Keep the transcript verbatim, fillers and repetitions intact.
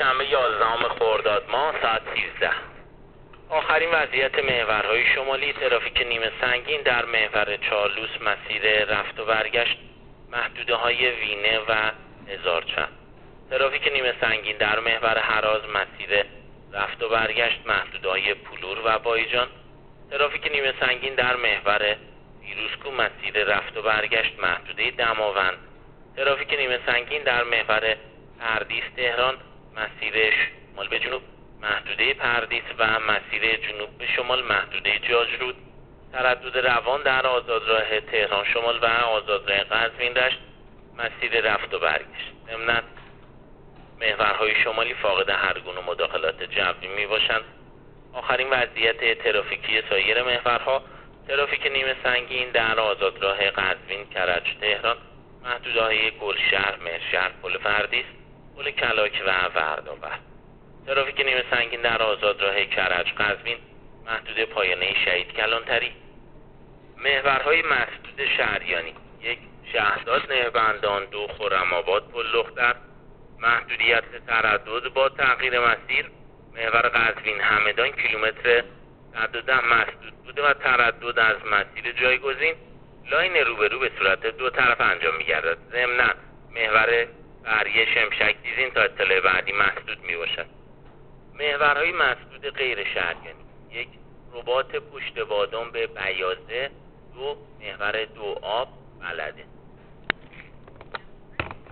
شنبه یازدهم خرداد ماه ساعت سیزده. آخرین وضعیت محورهای شمالی ترافیک نیمه سنگین در محور چارلوس مسیر رفت و برگشت محدوده های وینه و هزارچند. ترافیک نیمه سنگین در محور هراز مسیر رفت و برگشت محدوده های پولور و بایجان. ترافیک نیمه سنگین در محور فیروزکو مسیر رفت و برگشت محدوده دماوند. ترافیک نیمه سنگین در محور پردیس تهران مسیر شمال به جنوب محدوده پردیس و مسیر جنوب به شمال محدوده جاجرود. تردد روان در آزادراه تهران شمال و آزادراه قزوین رشت مسیر رفت و برگشت. ضمناً محورهای شمالی فاقد هر گونه مداخلات جوی می باشند. آخرین وضعیت ترافیکی سایر محورها: ترافیک نیمه سنگین در آزادراه قزوین کرج تهران محدوده‌های گلشهر مهرشهر پل پردیس پل کلاک و وردآور. ترافیک نیمه سنگین در آزادراه کرج قزوین محدوده پایانه شهید کلانتری. محورهای مسدود شهریانی: یک شهرداد نهبندان، دو خرم‌آباد پل لختر محدودیت تردد با تغییر مسیر. محور قزوین همدان کیلومتر صد و ده مسدود بوده و تردد از مسیر جایگزین لاین روبرو به صورت دو طرف انجام می‌گردد. ضمناً محور فریه شمشک دیزین تا اطلاع بعدی مسدود میباشد. محورهای مسدود غیر شهریانی: یک رباط پشت بادام به بیازه، دو محور دو آب بلده.